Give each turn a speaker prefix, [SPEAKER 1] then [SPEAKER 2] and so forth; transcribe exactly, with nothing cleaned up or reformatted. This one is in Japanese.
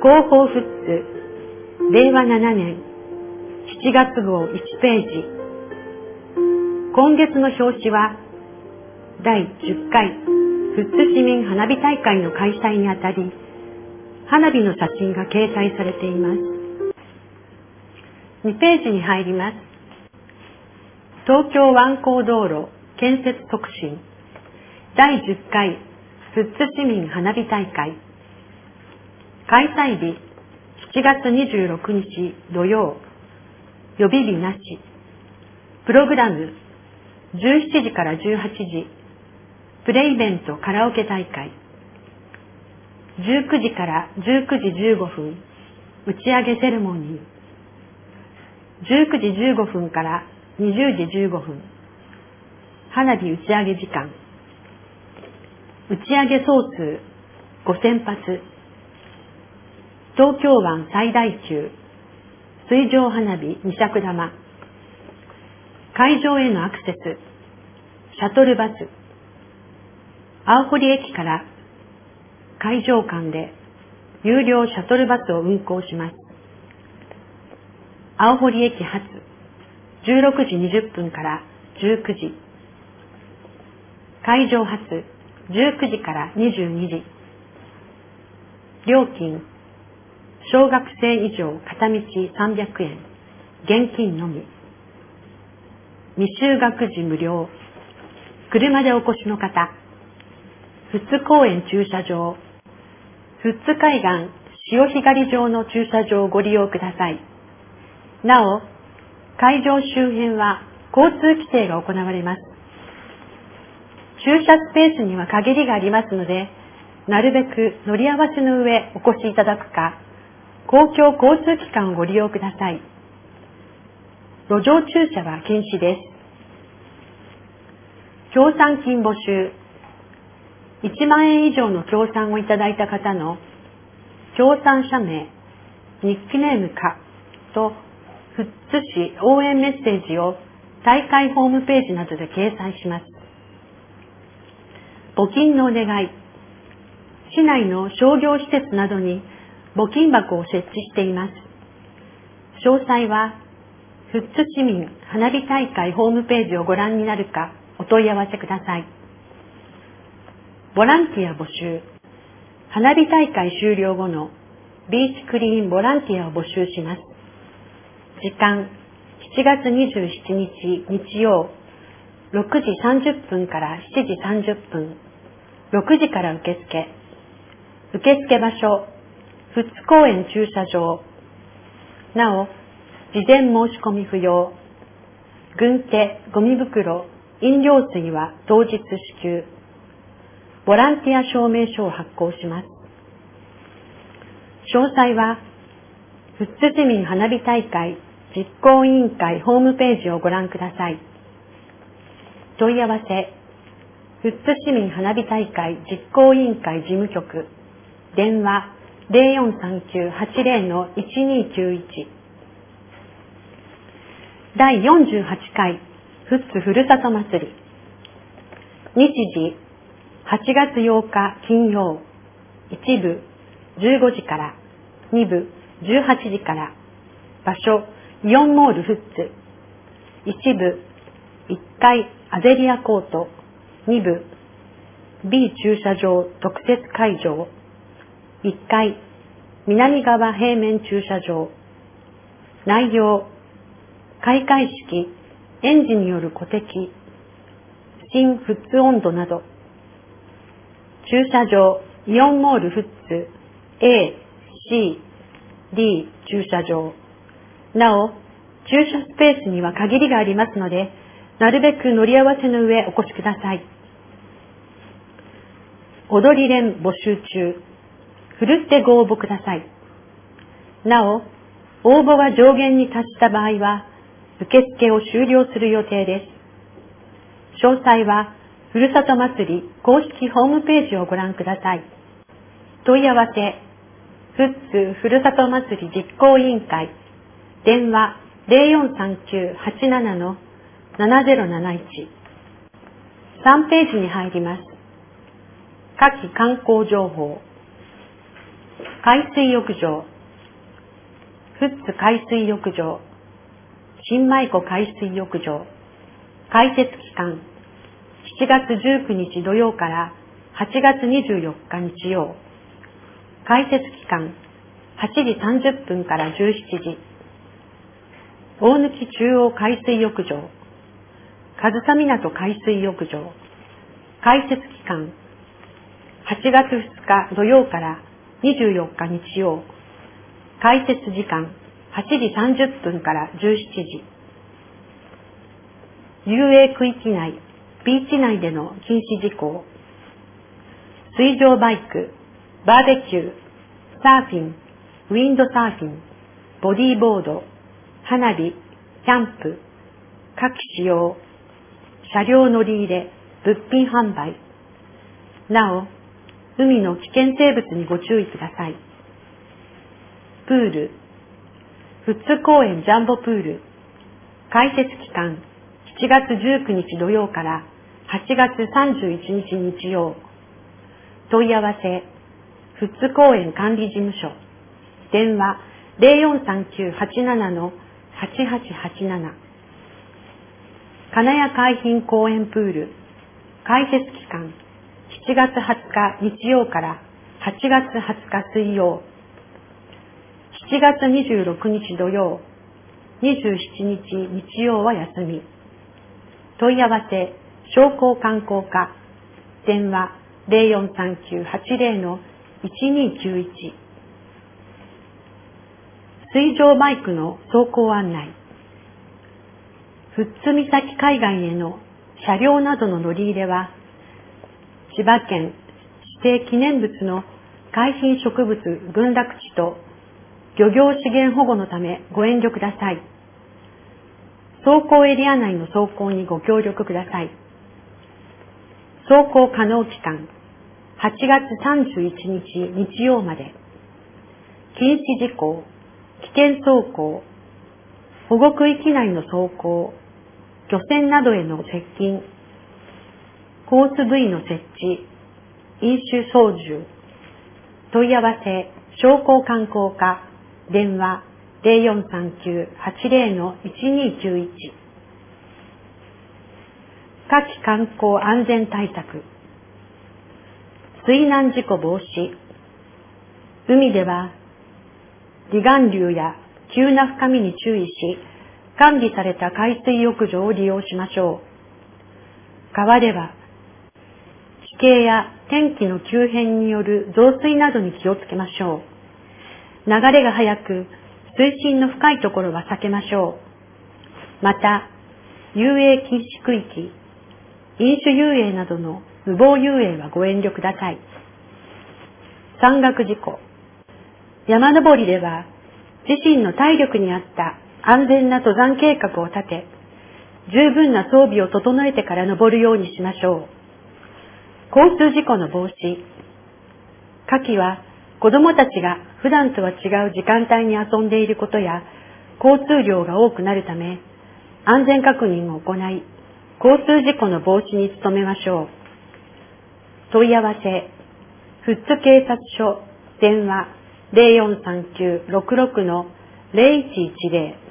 [SPEAKER 1] 広報フッツれいわななねんしちがつごういちページ。今月の表紙はだいじゅっかい富津市民花火大会の開催にあたり、花火の写真が掲載されています。にページに入ります。東京湾口道路建設促進だいじゅっかい富津市民花火大会。開催日しちがつにじゅうろくにち土曜、予備日なし。プログラムじゅうしちじからじゅうはちじ、プレイベントカラオケ大会。じゅうくじからじゅうくじじゅうごふん、打ち上げセレモニー。じゅうくじじゅうごふんからにじゅうじじゅうごふん、花火打ち上げ時間。打ち上げ総数ごせんぱつ。東京湾最大級水上花火二尺玉。会場へのアクセス、シャトルバス。青堀駅から会場間で有料シャトルバスを運行します。青堀駅発じゅうろくじにじゅっぷんからじゅうくじ。会場発じゅうくじからにじゅうにじ。料金小学生以上片道さんびゃくえん、現金のみ。未就学児無料。車でお越しの方、富津公園駐車場、富津海岸潮干狩り場の駐車場をご利用ください。なお、会場周辺は交通規制が行われます。駐車スペースには限りがありますので、なるべく乗り合わせの上お越しいただくか、公共交通機関をご利用ください。路上駐車は禁止です。協賛金募集。いちまんえん以上の協賛をいただいた方の協賛者名、ニックネームかと富津市応援メッセージを大会ホームページなどで掲載します。募金のお願い。市内の商業施設などに募金箱を設置しています。詳細は富津市民花火大会ホームページをご覧になるかお問い合わせください。ボランティア募集。花火大会終了後のビーチクリーンボランティアを募集します。時間しちがつにじゅうしちにち日曜、ろくじさんじゅっぷんからしちじさんじゅっぷん、ろくじから受付。受付場所富津公園駐車場。なお、事前申し込み不要。軍手、ゴミ袋、飲料水は当日支給。ボランティア証明書を発行します。詳細は富津市民花火大会実行委員会ホームページをご覧ください。問い合わせ、富津市民花火大会実行委員会事務局、電話ゼロよんさんきゅう はちゼロ いちにきゅういち。だいよんじゅうはちかい富津ふるさと祭り。日時はちがつようか金曜、一部じゅうごじから、二部じゅうはちじから。場所イオンモール富津。一部いっかいアゼリアコート、二部 B 駐車場特設会場、いっかい南側平面駐車場。内容、開会式、園児による鼓笛、新富津音頭など。駐車場イオンモール富津 A、C、D 駐車場。なお、駐車スペースには限りがありますので、なるべく乗り合わせの上お越しください。踊り連募集中。ふるってご応募ください。なお、応募が上限に達した場合は、受付を終了する予定です。詳細は、ふるさと祭り公式ホームページをご覧ください。問い合わせ、富津ふるさと祭り実行委員会、電話ゼロよんさんきゅう はちなな ななゼロなないち。さんページに入ります。夏季観光情報。 海水浴場、富津海水浴場、新米湖海水浴場、開設期間、しちがつじゅうくにち土曜からはちがつにじゅうよっか日曜、開設期間、はちじさんじゅっぷんからじゅうしちじ、大貫中央海水浴場、上総港海水浴場、開設期間、はちがつふつか土曜からにじゅうよっか日曜、開設時間はちじさんじゅっぷんからじゅうしちじ、遊泳区域内、ビーチ内での禁止事項、水上バイク、バーベキュー、サーフィン、ウィンドサーフィン、ボディーボード、花火、キャンプ、火器使用、車両乗り入れ、物品販売。なお、海の危険生物にご注意ください。プール、富津公園ジャンボプール、開設期間、しちがつじゅうくにち土曜からはちがつさんじゅういちにち日曜。問い合わせ、富津公園管理事務所、電話 ゼロよんさんきゅうはちななのはちはちはちなな。金谷海浜公園プール、開設期間、しちがつはつか日曜からはちがつはつか水曜。しちがつにじゅうろくにち土曜、にじゅうしちにち日曜は休み。問い合わせ、商工観光課、電話 ゼロよんさんきゅうはちゼロのいちにきゅういち。水上バイクの走行案内。富津岬海岸への車両などの乗り入れは、千葉県指定記念物の海浜植物群落地と漁業資源保護のためご遠慮ください。走行エリア内の走行にご協力ください。走行可能期間、はちがつさんじゅういちにち日曜まで。禁止事項、危険走行、保護区域内の走行、漁船などへの接近、コースブイの設置、飲酒操縦。問い合わせ、商工観光課、電話 ゼロよんさんきゅうはちゼロのいちにきゅういち。夏季観光安全対策。水難事故防止。海では離岸流や急な深みに注意し、完備された海水浴場を利用しましょう。川では地形や天気の急変による増水などに気をつけましょう。流れが速く水深の深いところは避けましょう。また、遊泳禁止区域、飲酒遊泳などの無謀遊泳はご遠慮ください。山岳事故。山登りでは自身の体力に合った安全な登山計画を立て、十分な装備を整えてから登るようにしましょう。交通事故の防止。夏季は子どもたちが普段とは違う時間帯に遊んでいることや、交通量が多くなるため、安全確認を行い、交通事故の防止に努めましょう。問い合わせ、富津警察署、電話 ゼロよんさんきゅうろくろくのゼロいちいちゼロ。